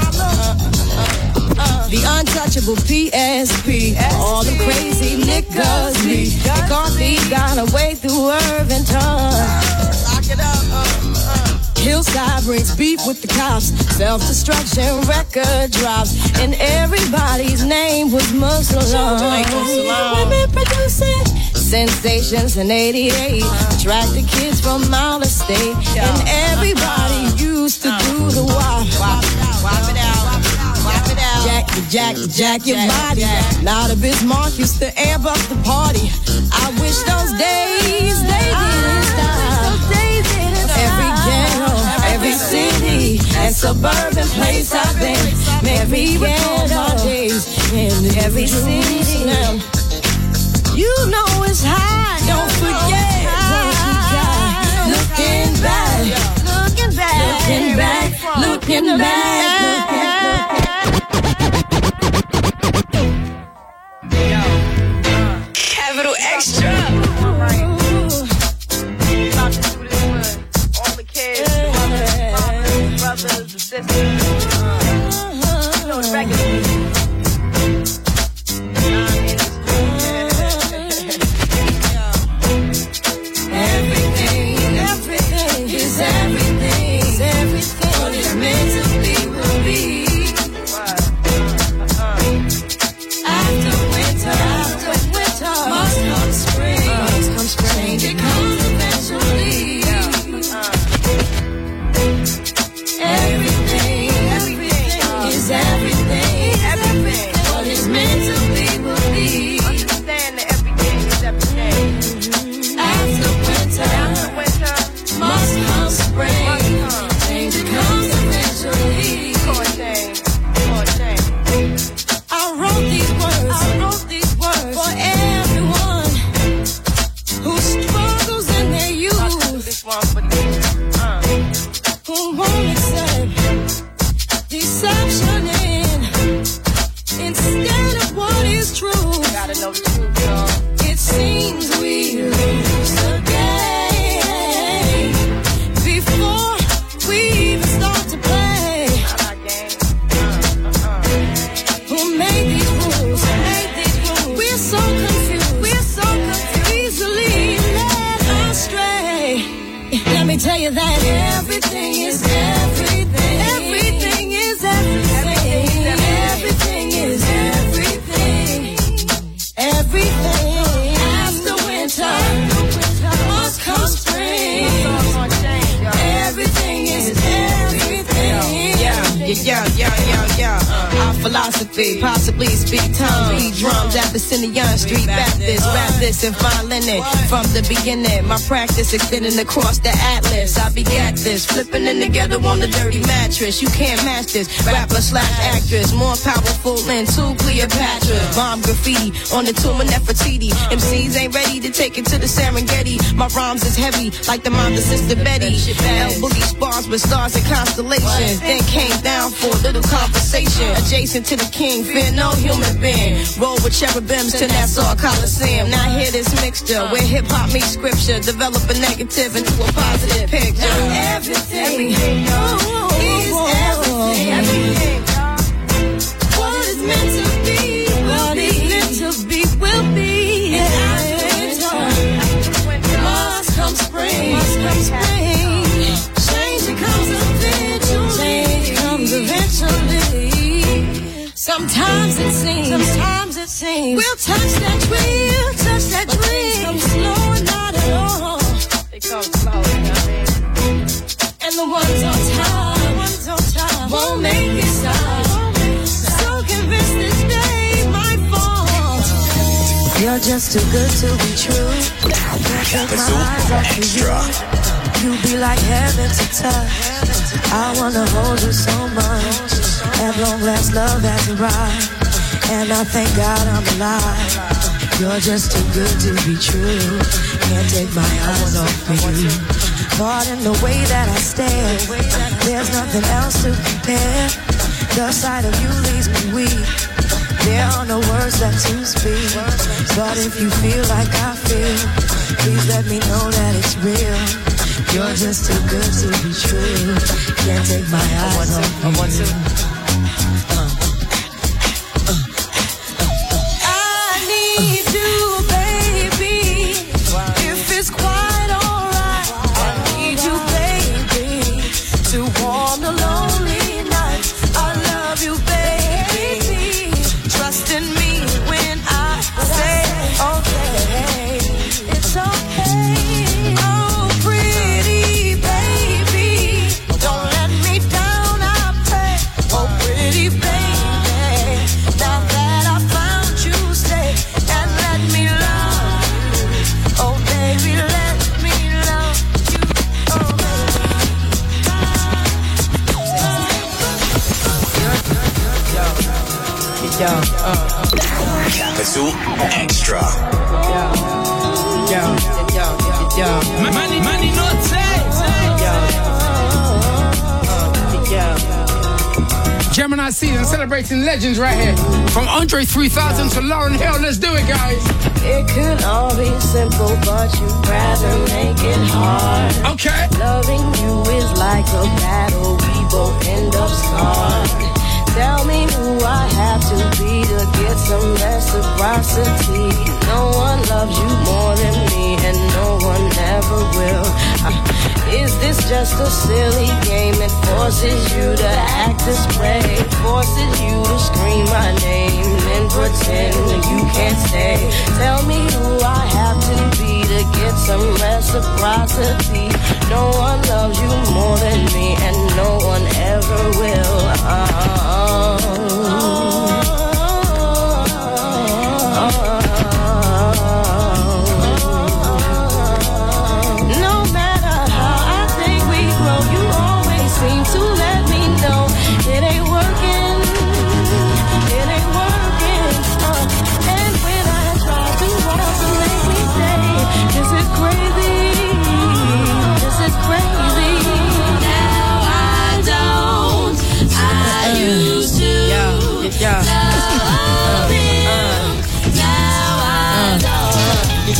The untouchable P S P. All the crazy niggas be. McCarthy got away through Irvington. Lock it up. Hillside brings beef with the cops. Self-destruction record drops. And everybody's name was Muslim. Women producing sensations in eighty-eight. Attracted kids from out of state. And everybody used to do the wop. Wop it out. Wop it out. Jack the jack the jack your body. Now the Bismarck used to amp up the party. I wish those days they didn't stop. Every ghetto, every city and suburban place I've been. Every ghetto days in every city. You know it's hot. Don't forget what you got. Looking back, looking back, looking back, looking back. Capital Extra. All the kids, mothers, brothers, sisters. You know the record. Everything, everything is everything, is everything. What it's meant to be will be. After winter, after winter, must come spring. Must come spring. Change it comes eventually. Everything, everything is everything, everything. What it's meant to be will be. Understand that everything is everything. After winter, After winter, must come spring. must come. Change it comes eventually. Core change, core change. I wrote these words, I wrote these words for everyone who struggles in their youth, This one for you. Uh. who won't accept deception in instead of what is true. Gotta know the truth, y'all. It seems we lose the game before we even start to play. Not our game. Uh, uh, uh. Who made these rules? Who made these rules? We're so confused. We're so confused. Easily led astray. Let me tell you that everything is everything. Everything is everything. Everything is everything. Everything. After winter, must come spring. Everything is everything. Yeah, yeah, yeah, yeah, yeah. Our philosophy, possibly speak tongue, beat drums at the Simeon Street Baptist, rap this and violin from the beginning. My practice extending across the atlas. I begat this, flipping in together on the dirty mattress. You can't match this, rapper slash actress, more powerful than two Cleopatra. Bomb graffiti on the tomb of Nefertiti. M Cs ain't ready to take it to the Serengeti. My rhymes is heavy like the mind of Sister Betty. L Boogie spars with stars and constellations. Then came down for a little conversation. Adjacent to the king, fear no human being. Roll with cherubims to Nassau Coliseum. Now hear this mixture where hip hop meets scripture. Develop a negative into a positive picture. Everything, everything oh, is everything. everything. What is meant to be, what is meant to be, will be. And after winter, must come spring, must come spring. Change it comes eventually. Change it comes eventually. Sometimes it seems, sometimes it seems we'll touch that dream, we'll touch that dream. Come slow and not at all. They come slow, you know what I mean? And the ones on top, the ones on top won't make it stop. So convinced this day might fall. You're just too good to be true. Can't take my eyes off of you. You be like heaven to touch. I wanna hold you so much. At long last, love has arrived, and I thank God I'm alive. You're just too good to be true. Can't take my eyes off of you. Caught in the way that I stare. There's nothing else to compare. The sight of you leaves me weak. There are no words left to speak. But if you feel like I feel, please let me know that it's real. You're just too good to be true. Can't take my eyes off you. I need you, baby. If it's quite alright, I need you, baby, to warm the lonely nights. I love you, baby. Trust in me when I say okay. It's okay. Oh, pretty baby, don't let me down, I pray. Oh, pretty baby, now that I found you, stay and let me love you. Oh, baby, let me love you. Oh, Yo, uh, Capital Extra. yo, yo, yo, yo, yo. Money, money, no tax. Yo, uh, yo. Gemini season celebrating legends right here. From Andre three thousand to Lauryn Hill. Let's do it, guys. It could all be simple, but you'd rather make it hard. Okay. Loving you is like a battle, we both end up scarred. Tell me who I have to be to get some reciprocity. No one loves you more than me, and no one ever will. Uh, is this just a silly game? It forces you to act this way, forces you to scream my name and pretend you can't stay. Tell me who I have to be to get some reciprocity. No one loves you more than me, and no one ever will. Uh, No matter how I think we grow, you always seem to let me know it ain't working, it ain't working. Uh, and when I try to walk, you make me say, this is crazy, this is crazy. Now I don't, I used to yeah. love him. Now I don't,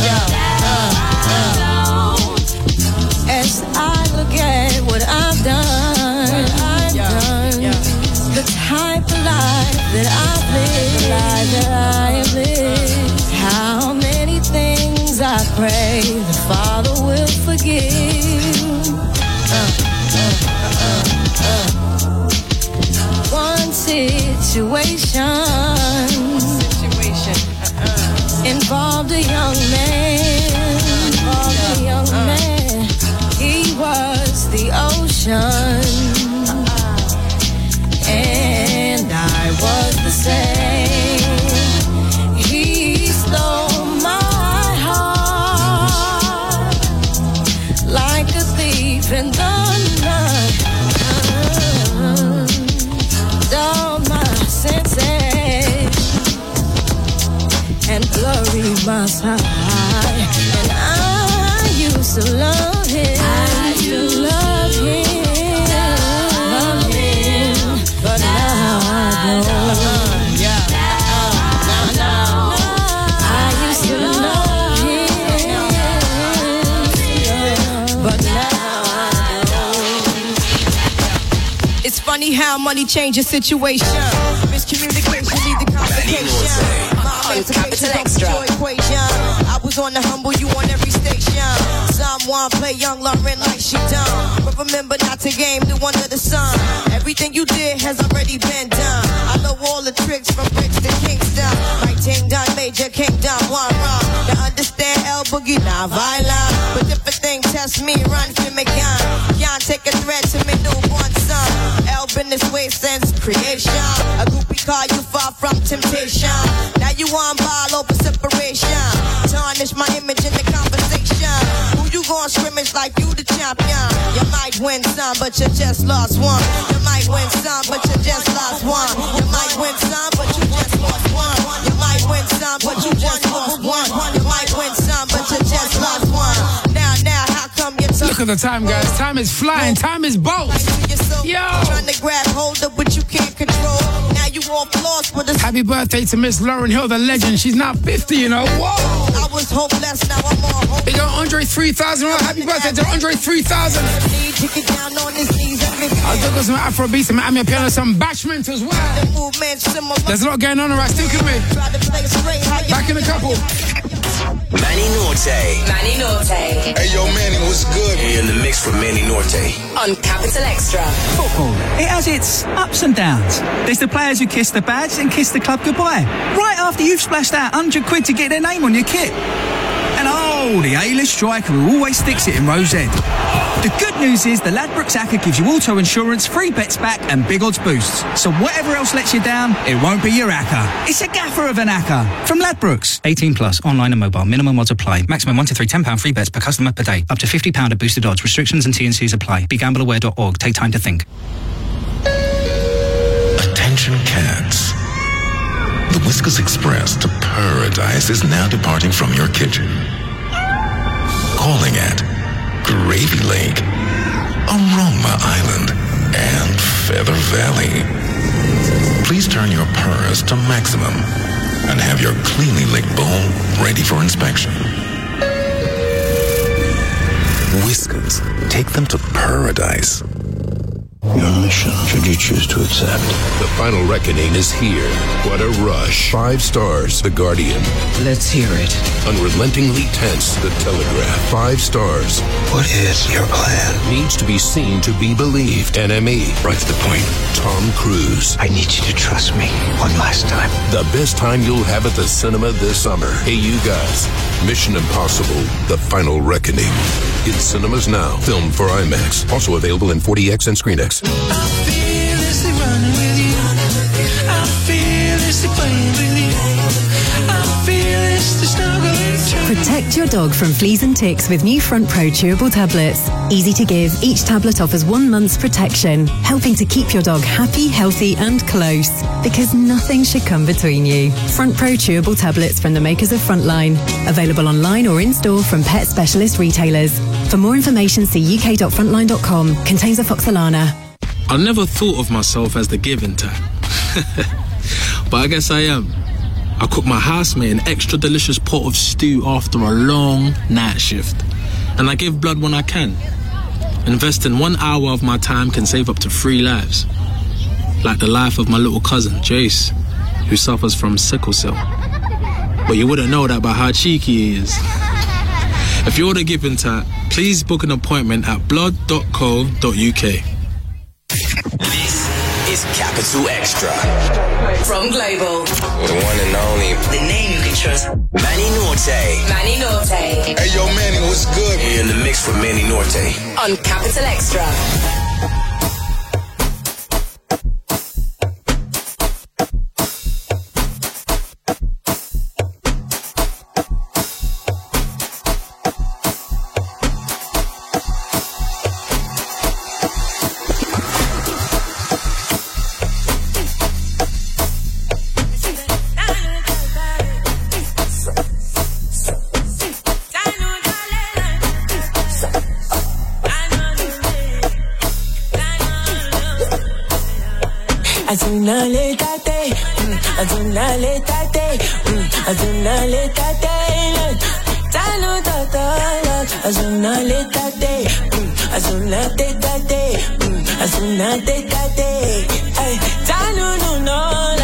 as I look at what I've done, I've done the type of life that I've lived, life that I have lived. How many things I pray the Father will forgive. Uh, uh, uh, uh. One situation, situation uh-uh. involved a young man, involved a young man. He was the ocean, uh-uh. and I was the same. He stole my heart like a thief in the night. Uh-uh. All my senses and blurry my sight. And I used to love him. I used to love him, love him. But now I don't. Yeah. Now, now, I used to love him, but now I don't. It's funny how money changes situation. Miscommunication lead to complication. My emancipation don't your equation. I was on the humble, you on every station. Someone play young Lauren like she done, but remember not to game the one of the sun. Everything you did has already been done. I know all the tricks from bricks to Kingston. My ting done, major kingdom, one wrong. To understand L Boogie, not violent, but if a thing test me, run for me gun. Can't take a threat to me newborn son. L been this way since creation. A groupie call you far from temptation. Now you on ball over separation. Tarnish my image in the conversation. Who you gon' scrimmage like you the champion? You might win some, but you just lost one. You might win some, but you just lost one. You might win some, but you just lost one. You might win some, but you just lost one. You might win some, but you just lost one. Now, now, how come you took? Look at the time, guys. Time is flying. Time is bolt. Yo. Trying to grab hold of what you can't control. Now you all lost with a happy birthday to Miss Lauryn Hill, the legend. She's not fifty, you know. Whoa. I was hopeless, now I'm all hopeless. Big on Andre three thousand. Happy birthday to Andre three thousand. Down on his knees and I'll do some Afro beats, some Miami piano, some bashment as well. There's a lot going on, alright. Stick with me. Back in a couple. Manny Norte. Manny Norte. Hey, yo, Manny, what's good? You're in the mix with Manny Norte. On Capital Extra. Football, it has its ups and downs. There's the players who kiss the badge and kiss the club goodbye, right after you've splashed out one hundred quid to get their name on your kit. And oh, the A-list striker who always sticks it in row Z. The good news is the Ladbrokes A C C A gives you auto insurance, free bets back and big odds boosts. So whatever else lets you down, it won't be your A C C A. It's a gaffer of an A C C A. From Ladbrokes. eighteen plus, online and mobile. Minimum odds apply. Maximum one to three ten pounds free bets per customer per day. Up to fifty pounds of boosted odds. Restrictions and T and Cs apply. Be gamble aware dot org. Take time to think. Attention cats. The Whiskas Express to paradise is now departing from your kitchen. Calling at Gravy Lake, Aroma Island, and Feather Valley. Please turn your purse to maximum and have your cleanly licked bowl ready for inspection. Whiskers, take them to paradise. Your mission, should you choose to accept. The final reckoning is here. What a rush. Five stars, The Guardian. Let's hear it. Unrelentingly tense, The Telegraph. Five stars. What is your plan? Needs to be seen to be believed. N M E. Right to the point. Tom Cruise. I need you to trust me one last time. The best time you'll have at the cinema this summer. Hey, you guys. Mission Impossible, The Final Reckoning. In cinemas now. Filmed for IMAX. Also available in forty X and ScreenX. I feel this running with you. I feel this playing with you. I feel this snuggling. Protect your dog from fleas and ticks with new Front Pro chewable tablets. Easy to give, each tablet offers one month's protection, helping to keep your dog happy, healthy and close. Because nothing should come between you. Front Pro chewable tablets from the makers of Frontline. Available online or in-store from pet specialist retailers. For more information, see u k dot frontline dot com. Contains afoxolana. I never thought of myself as the giving type. But I guess I am. I cook my housemate an extra delicious pot of stew after a long night shift. And I give blood when I can. Investing one hour of my time can save up to three lives. Like the life of my little cousin, Jace, who suffers from sickle cell. But you wouldn't know that by how cheeky he is. If you're the giving type, please book an appointment at blood dot co dot u k. This is Capital Extra. From Global. The one and only. The name you can trust. Manny Norte. Manny Norte. Hey, yo, Manny, what's good? You're in the mix with Manny Norte. On Capital Extra. Azunale tate, azunale tate, azunale tate, tano tata, azunale tate, azunale tate, azunale tate, ay, tano no no.